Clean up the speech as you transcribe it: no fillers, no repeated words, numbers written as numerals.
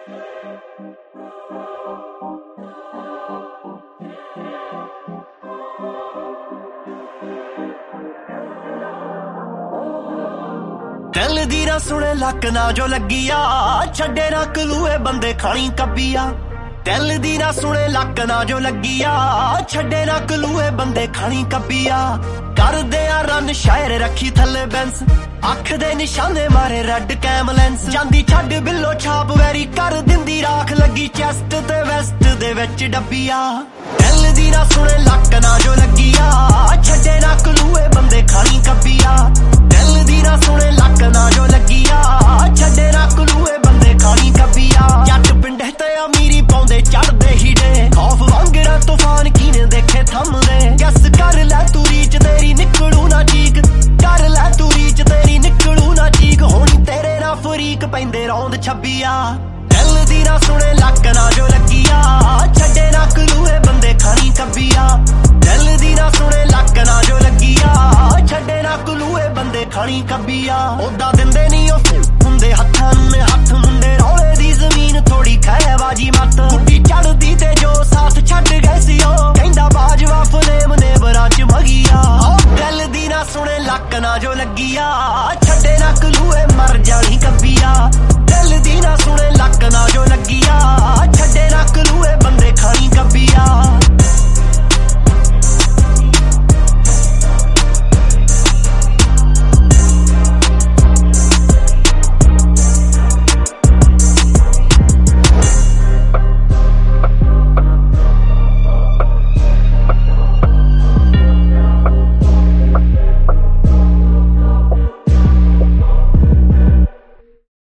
दिल दी ना सुने लक ना जो लगी आ छड्डे ना कलूए बंदे खानी कब्बी आ दिल दी ना सुने लक ना जो लगी आ छड्डे ना कलूए बंदे खानी कब्बी आ कर दे आ रन शायर रखी थले बैंस अख दे निशाने मारे रेड कैम लेंस जांदी छड्ड बिल्लो छाप वैरी कर दिंदी राख लगी चेस्ट ते वेस्ट दे विच डब्बी आ दिल दी ना सुने लक ना जो लगी आ छड्डे ना कलूए बंदे खानी कब्बी आ दिल दी ना सुने लक ना जो लगी आ छड्डे ना कलूए बंदे खानी कब्बी आ जट पिंडे ते अमीरी पाउंदे चढ़दे हीडे खौफ वांगरा तूफान कीने देखे थमदे गस कर लै तू रीच तेरी निकलू ना चीक कर लै तू रीच तेरी निकलू ना चीक होनी तेरे ना फरीक पैंदे रौंद छब्बिया दिल दी ना सुने लक ना जो लगी आ छड्डे ना कलूए बंदे खानी कब्बी आ दिल दी ना सुने लक ना जो लगी आ छड्डे ना कलूए बंदे खानी कब्बी आ ओदा दिंदे नी ओ हुंदे हत्थां में हत्थ